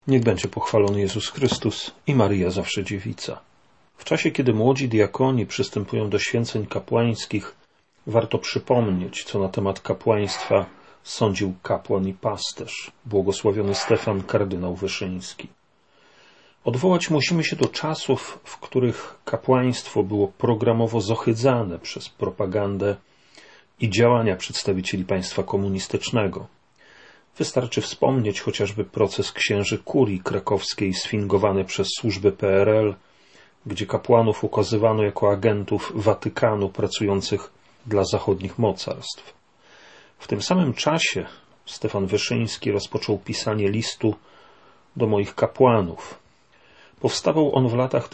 Niech będzie pochwalony Jezus Chrystus i Maryja zawsze dziewica. W czasie, kiedy młodzi diakoni przystępują do święceń kapłańskich, warto przypomnieć, co na temat kapłaństwa sądził kapłan i pasterz, błogosławiony Stefan kardynał Wyszyński. Odwołać musimy się do czasów, w których kapłaństwo było programowo zohydzane przez propagandę i działania przedstawicieli państwa komunistycznego. Wystarczy wspomnieć chociażby proces księży kurii krakowskiej sfingowany przez służby PRL, gdzie kapłanów ukazywano jako agentów Watykanu pracujących dla zachodnich mocarstw. W tym samym czasie Stefan Wyszyński rozpoczął pisanie listu do moich kapłanów. Powstawał on w latach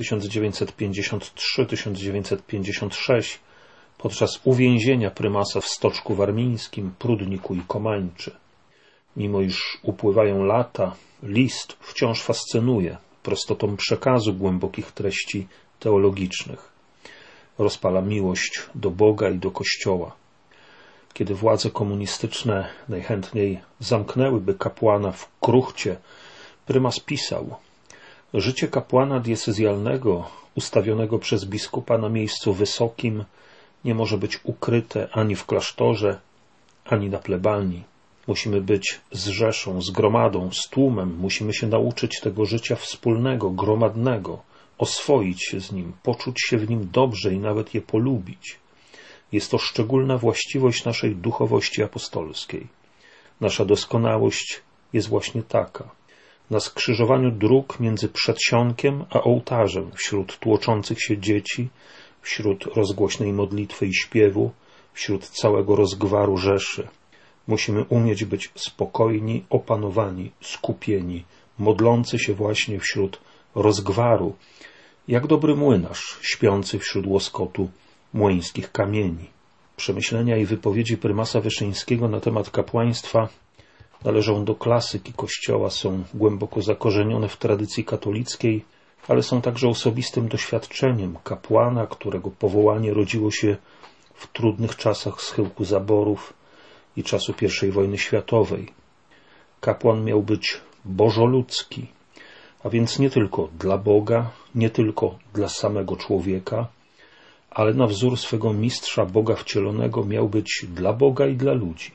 1953-1956 podczas uwięzienia prymasa w Stoczku Warmińskim, Prudniku i Komańczy. Mimo iż upływają lata, list wciąż fascynuje prostotą przekazu głębokich treści teologicznych. Rozpala miłość do Boga i do Kościoła. Kiedy władze komunistyczne najchętniej zamknęłyby kapłana w kruchcie, prymas pisał: życie kapłana diecezjalnego, ustawionego przez biskupa na miejscu wysokim, nie może być ukryte ani w klasztorze, ani na plebanii. Musimy być z rzeszą, z gromadą, z tłumem. Musimy się nauczyć tego życia wspólnego, gromadnego, oswoić się z nim, poczuć się w nim dobrze i nawet je polubić. Jest to szczególna właściwość naszej duchowości apostolskiej. Nasza doskonałość jest właśnie taka. Na skrzyżowaniu dróg między przedsionkiem a ołtarzem, wśród tłoczących się dzieci, wśród rozgłośnej modlitwy i śpiewu, wśród całego rozgwaru rzeszy, musimy umieć być spokojni, opanowani, skupieni, modlący się właśnie wśród rozgwaru, jak dobry młynarz śpiący wśród łoskotu młyńskich kamieni. Przemyślenia i wypowiedzi prymasa Wyszyńskiego na temat kapłaństwa należą do klasyki Kościoła, są głęboko zakorzenione w tradycji katolickiej, ale są także osobistym doświadczeniem kapłana, którego powołanie rodziło się w trudnych czasach schyłku zaborów i czasu I wojny światowej. Kapłan miał być bożoludzki, a więc nie tylko dla Boga, nie tylko dla samego człowieka, ale na wzór swego mistrza Boga wcielonego miał być dla Boga i dla ludzi.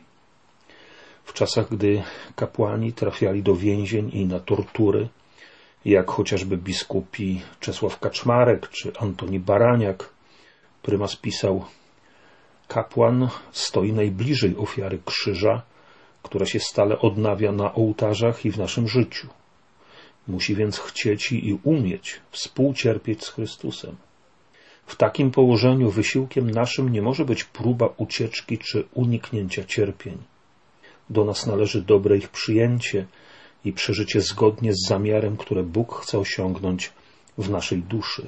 W czasach, gdy kapłani trafiali do więzień i na tortury, jak chociażby biskupi Czesław Kaczmarek czy Antoni Baraniak, prymas pisał: kapłan stoi najbliżej ofiary krzyża, która się stale odnawia na ołtarzach i w naszym życiu. Musi więc chcieć i umieć współcierpieć z Chrystusem. W takim położeniu wysiłkiem naszym nie może być próba ucieczki czy uniknięcia cierpień. Do nas należy dobre ich przyjęcie i przeżycie zgodnie z zamiarem, które Bóg chce osiągnąć w naszej duszy.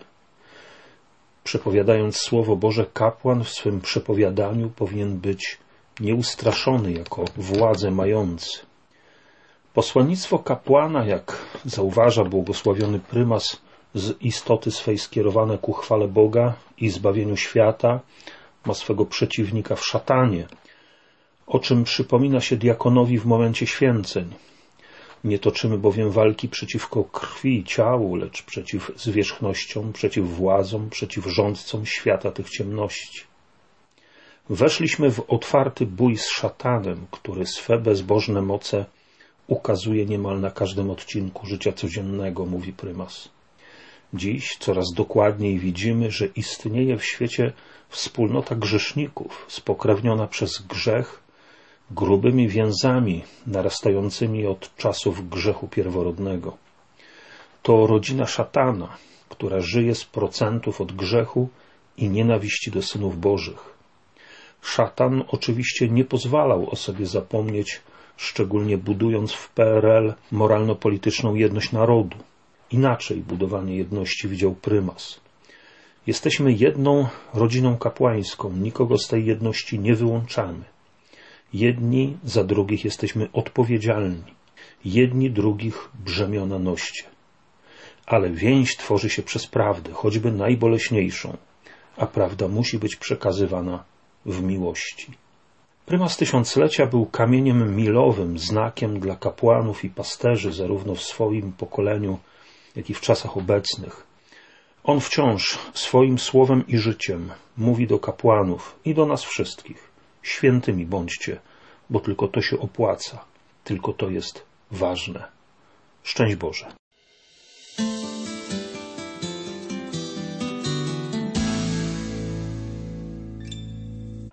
Przepowiadając Słowo Boże, kapłan w swym przepowiadaniu powinien być nieustraszony jako władzę mający. Posłannictwo kapłana, jak zauważa błogosławiony prymas, z istoty swej skierowane ku chwale Boga i zbawieniu świata, ma swego przeciwnika w szatanie, o czym przypomina się diakonowi w momencie święceń. Nie toczymy bowiem walki przeciwko krwi i ciału, lecz przeciw zwierzchnościom, przeciw władzom, przeciw rządcom świata tych ciemności. Weszliśmy w otwarty bój z szatanem, który swe bezbożne moce ukazuje niemal na każdym odcinku życia codziennego, mówi prymas. Dziś coraz dokładniej widzimy, że istnieje w świecie wspólnota grzeszników, spokrewniona przez grzech grubymi więzami narastającymi od czasów grzechu pierworodnego. To rodzina szatana, która żyje z procentów od grzechu i nienawiści do synów bożych. Szatan oczywiście nie pozwalał o sobie zapomnieć, szczególnie budując w PRL moralno-polityczną jedność narodu. Inaczej budowanie jedności widział prymas. Jesteśmy jedną rodziną kapłańską, nikogo z tej jedności nie wyłączamy. Jedni za drugich jesteśmy odpowiedzialni, jedni drugich brzemiona noście. Ale więź tworzy się przez prawdę, choćby najboleśniejszą, a prawda musi być przekazywana w miłości. Prymas Tysiąclecia był kamieniem milowym, znakiem dla kapłanów i pasterzy, zarówno w swoim pokoleniu, jak i w czasach obecnych. On wciąż swoim słowem i życiem mówi do kapłanów i do nas wszystkich: świętymi bądźcie, bo tylko to się opłaca, tylko to jest ważne. Szczęść Boże.